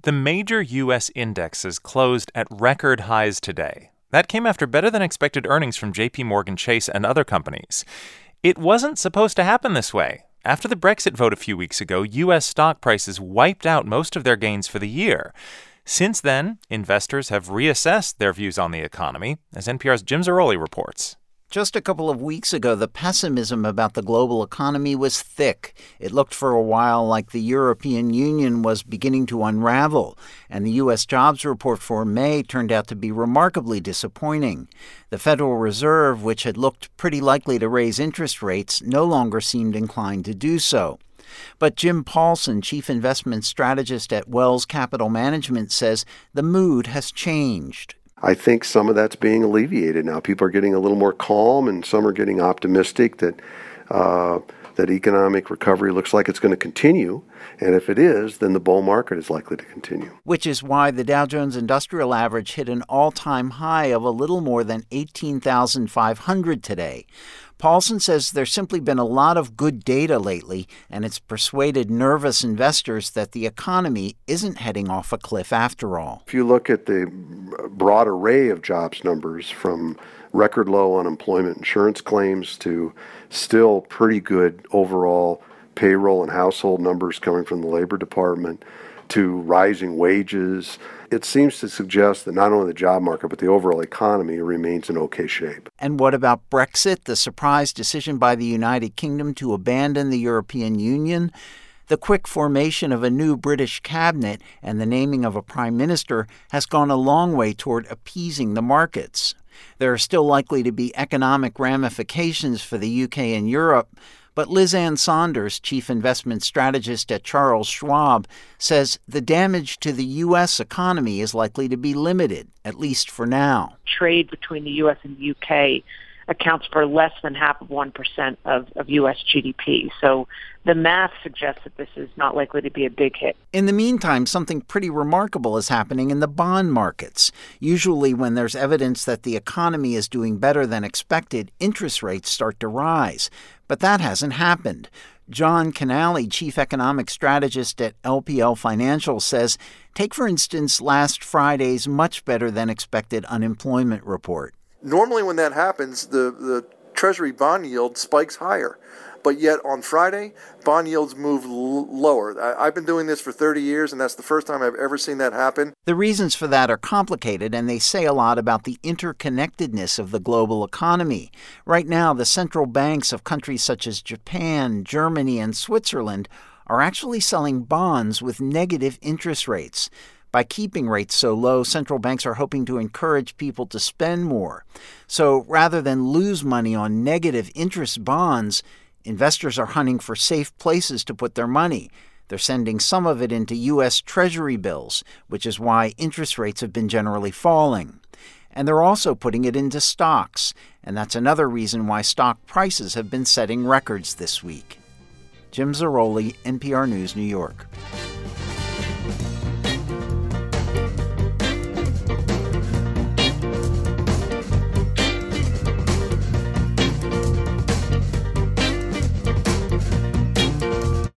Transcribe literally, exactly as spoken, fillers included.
The major U S indexes closed at record highs today. That came after better-than-expected earnings from J P Morgan Chase and other companies. It wasn't supposed to happen this way. After the Brexit vote a few weeks ago, U S stock prices wiped out most of their gains for the year. Since then, investors have reassessed their views on the economy, as N P R's Jim Zarroli reports. Just a couple of weeks ago, the pessimism about the global economy was thick. It looked for a while like the European Union was beginning to unravel, and the U S jobs report for May turned out to be remarkably disappointing. The Federal Reserve, which had looked pretty likely to raise interest rates, no longer seemed inclined to do so. But Jim Paulson, chief investment strategist at Wells Capital Management, says the mood has changed. I think some of that's being alleviated now. People are getting a little more calm, and some are getting optimistic that uh, that economic recovery looks like it's going to continue. And if it is, then the bull market is likely to continue. Which is why the Dow Jones Industrial Average hit an all-time high of a little more than eighteen thousand five hundred today. Paulson says there's simply been a lot of good data lately, and it's persuaded nervous investors that the economy isn't heading off a cliff after all. If you look at the broad array of jobs numbers, from record low unemployment insurance claims to still pretty good overall payroll and household numbers coming from the Labor Department, to rising wages, it seems to suggest that not only the job market, but the overall economy remains in okay shape. And what about Brexit, the surprise decision by the United Kingdom to abandon the European Union? The quick formation of a new British cabinet and the naming of a prime minister has gone a long way toward appeasing the markets. There are still likely to be economic ramifications for the U K and Europe, but Liz Ann Saunders, chief investment strategist at Charles Schwab, says the damage to the U S economy is likely to be limited, at least for now. Trade between the U S and the U K accounts for less than half of one percent of, of U S G D P. So the math suggests that this is not likely to be a big hit. In the meantime, something pretty remarkable is happening in the bond markets. Usually when there's evidence that the economy is doing better than expected, interest rates start to rise. But that hasn't happened. John Canale, chief economic strategist at L P L Financial, says, take, for instance, last Friday's much better than expected unemployment report. Normally when that happens, the, the Treasury bond yield spikes higher. But yet on Friday, bond yields move l- lower. I, I've been doing this for thirty years, and that's the first time I've ever seen that happen. The reasons for that are complicated, and they say a lot about the interconnectedness of the global economy. Right now, the central banks of countries such as Japan, Germany, and Switzerland are actually selling bonds with negative interest rates. By keeping rates so low, central banks are hoping to encourage people to spend more. So rather than lose money on negative interest bonds, investors are hunting for safe places to put their money. They're sending some of it into U S Treasury bills, which is why interest rates have been generally falling. And they're also putting it into stocks, and that's another reason why stock prices have been setting records this week. Jim Zarroli, N P R News, New York.